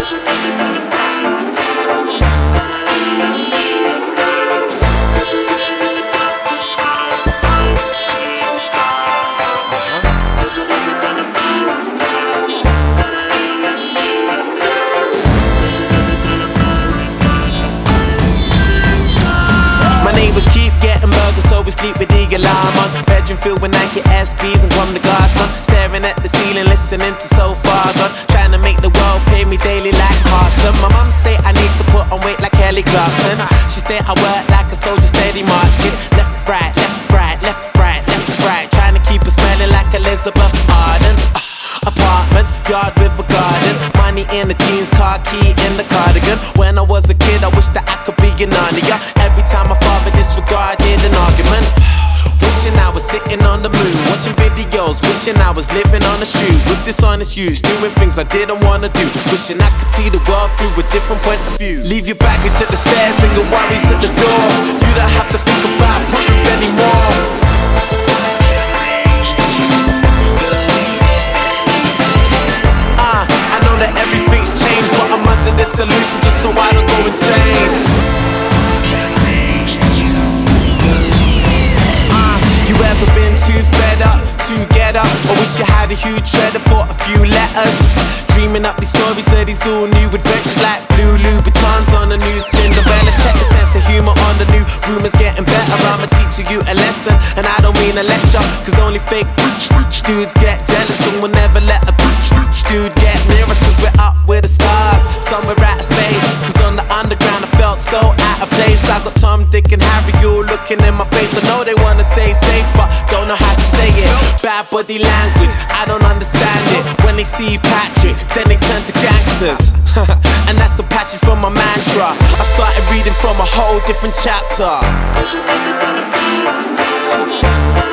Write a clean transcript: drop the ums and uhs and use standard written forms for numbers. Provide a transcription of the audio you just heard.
Sleep with the alarm on. Bedroom filled with Nike SBs and come to God, son. Staring at the ceiling, listening to So Far Gone. Trying to make the world pay me daily like Carson. My mum say I need to put on weight like Kelly Clarkson. She say I work like a soldier steady marching. Left, right, left, right, left, right, left, right. Trying to keep it smelling like Elizabeth Arden. Apartments, yard with a garden. Money in the jeans, car key in the cardigan. When I was a kid, I wish that I could be an Narnia. Every time my father disregarded an argument. Wishing I was sitting on the moon, watching videos. Wishing I was living on a shoe with dishonest use, doing things I didn't wanna do. Wishing I could see the world through a different point of view. Leave your baggage at the stairs and your worries at the door. You don't have to think about problems anymore. That everything's changed, but I'm under this solution just so I don't go insane. You ever been too fed up to get up? Or wish you had a huge shredder for a few letters? Dreaming up these stories of these all new adventures like blue Louboutins on a new Cinderella. Check the sense of humor on the new rumors getting better. I'ma teach you a lesson, and I don't mean a lecture, cause only fake dudes get jealous and will never let a dude get near us, cause we're up with the stars, somewhere out of space. Cause on the underground I felt so out of place. I got Tom, Dick and Harry all looking in my face. I know they wanna stay safe but don't know how to say it. Bad body language, I don't understand it. When they see Patrick, then they turn to gangsters. And that's the passion from my mantra. I started reading from a whole different chapter.